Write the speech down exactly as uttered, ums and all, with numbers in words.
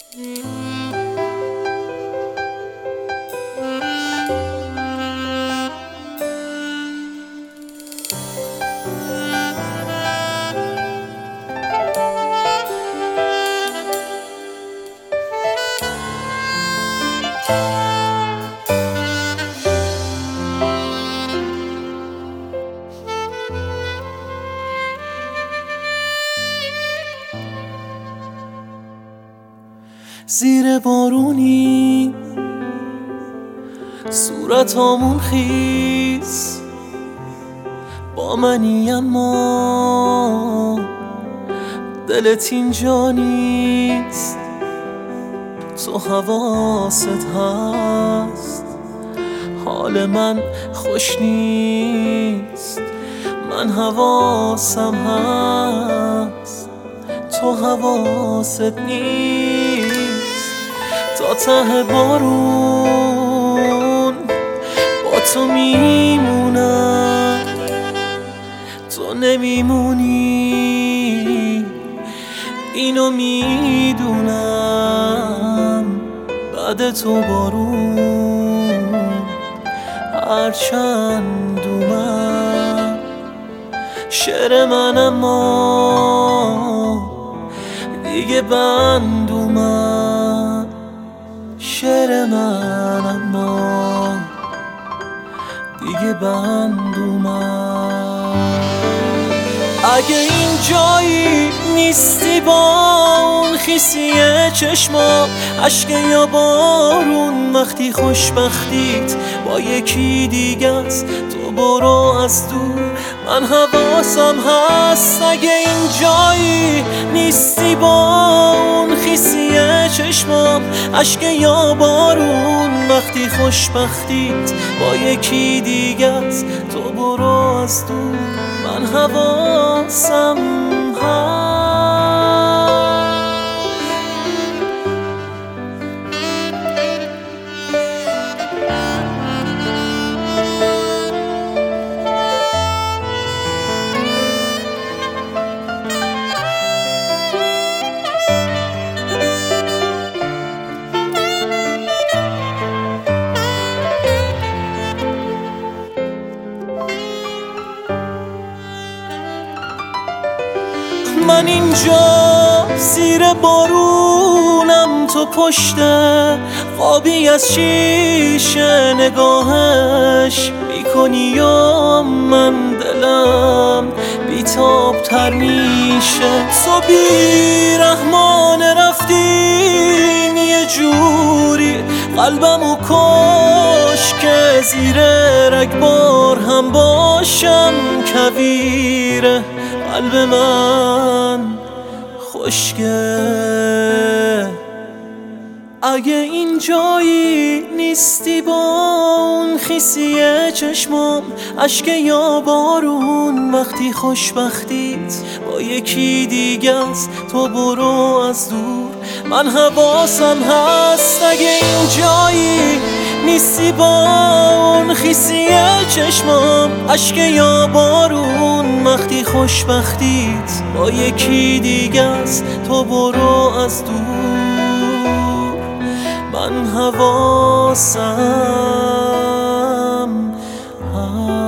زیر بارونی صورتامون خیس با منی، اما دلت اینجا نیست. تو حواست هست حال من خوش نیست، من حواسم هست تو حواست نیست. تا ته بارون با تو میمونم، تو نمیمونی اینو میدونم. بعد تو بارون هرچند اومد شعر من، اما دیگه بند اومد شعر من، اما دیگه بند اومد. اگه این جایی نیستی با اون خیسی چشمام، اشک یا بارون وقتی خوشبختیت با یکی دیگه است، تو برو از دور من حواسم هست. اگه این جایی نیستی با اون خیسی چشمام، اشک یا بارون وقتی خوشبختیت با یکی دیگه است، تو برو از دور من حواسم هست. من اینجا زیر بارونم، تو پشت خوابی از شیشه نگاهش میکنی یا من دلم بیتاب تر میشه. تو بیرحمان رفتین یه جوری قلبمو کش که زیر رگبار هم باشم کویره. قلب من خشکه اگه این جایی نیستی با اون خیسی چشمام، اشک یا بارون وقتی خوشبختیت با یکی دیگه است، تو برو از دور من حواسم هست. اگه این جایی نیستی با اون خیسی چشمام، اشک یا بارون وقتی خوشبختیت با یکی دیگه است، تو برو از دور من حواسم هست.